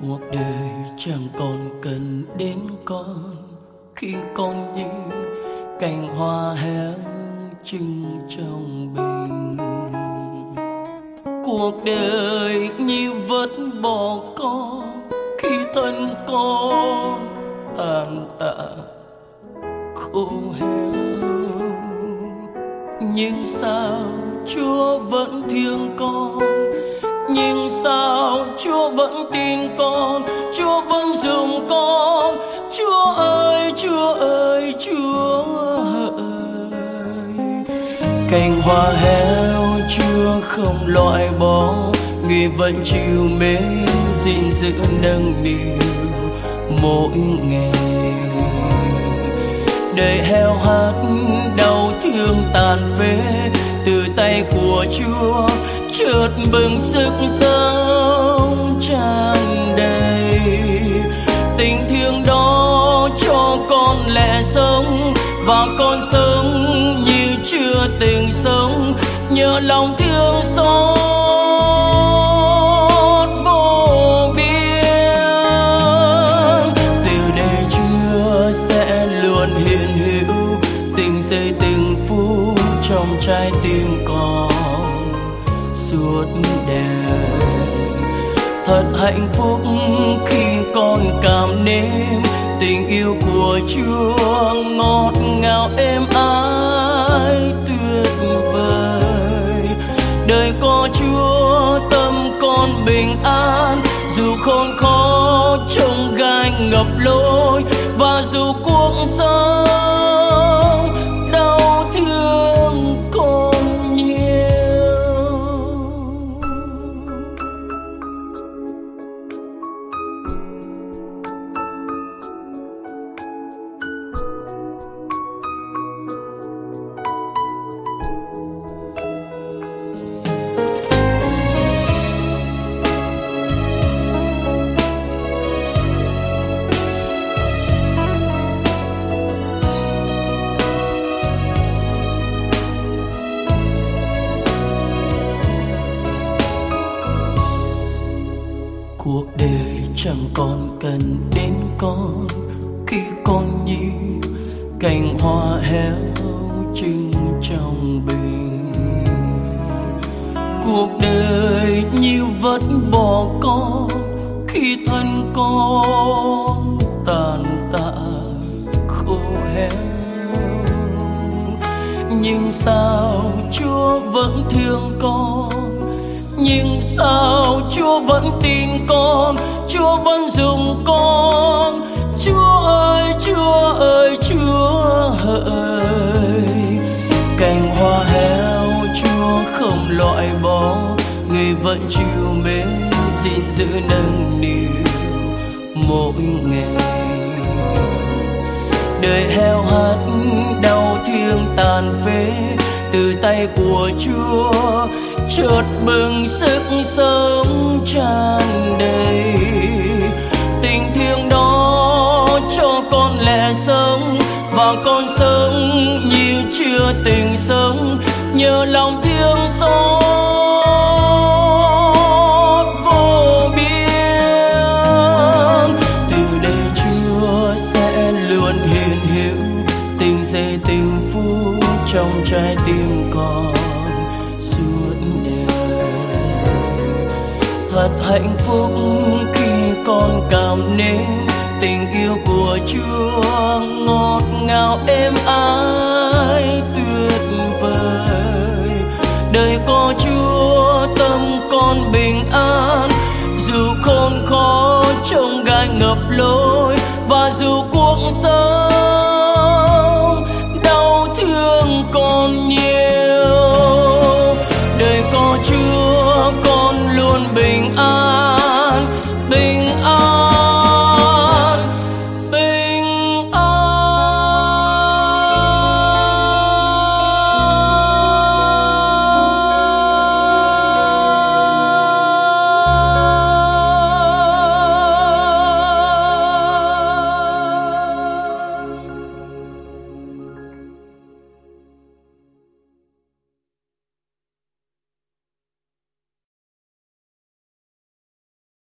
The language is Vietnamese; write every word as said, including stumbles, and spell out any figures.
Cuộc đời chẳng còn cần đến con, khi con như cành hoa héo trưng trong bình. Cuộc đời như vứt bỏ con, khi thân con tàn tạ khô héo. Nhưng sao Chúa vẫn thương con, nhưng sao Chúa vẫn tin con, Chúa vẫn dùng con. Chúa ơi, Chúa ơi, Chúa ơi. Cành hoa héo Chúa không loại bỏ, Người vẫn chịu mến gìn giữ nâng niu mỗi ngày. Đời heo hắt đau thương tàn phế, từ tay của Chúa chợt bừng sức sống tràn đầy. Tình thương đó cho con lẽ sống, và con sống như chưa từng sống, nhờ lòng thương xót vô biên. Từ đây Chúa sẽ luôn hiện hữu từng giây từng phút trong trái tim con suốt đời. Thật hạnh phúc khi con cảm nếm tình yêu của Chúa ngọt ngào êm ái tuyệt vời. Đời có Chúa tâm con bình an, dù khốn khó trông gai ngập lối, và dù cuộc sống đau thương con nhiều. Cuộc đời chẳng còn cần đến con, khi con như cành hoa héo trưng trong bình. Cuộc đời như vứt bỏ con, khi thân con tàn tạ khô héo. Nhưng sao Chúa vẫn thương con, nhưng sao Chúa vẫn tin con, Chúa vẫn dùng con. Chúa ơi, Chúa ơi, Chúa ơi. Cành hoa héo Chúa không loại bỏ, Người vẫn chịu mến gìn giữ nâng niu mỗi ngày. Đời heo hắt đau thương tàn phế, từ tay của Chúa chợt bừng sức sống tràn đầy. Tình thương đó cho con lẽ sống, và con sống như chưa từng sống, nhờ lòng thương xót vô biên. Từ đây Chúa sẽ luôn hiện hữu từng giây từng phút trong trái tim con suốt đời. Thật hạnh phúc khi con cảm nếm tình yêu của Chúa ngọt ngào êm ái tuyệt vời. Đời có Chúa tâm con bình an, dù khốn khó trông gai ngập lối, và dù cuộc sống đau thương còn nhiều. Đời có Chúa con luôn bình an,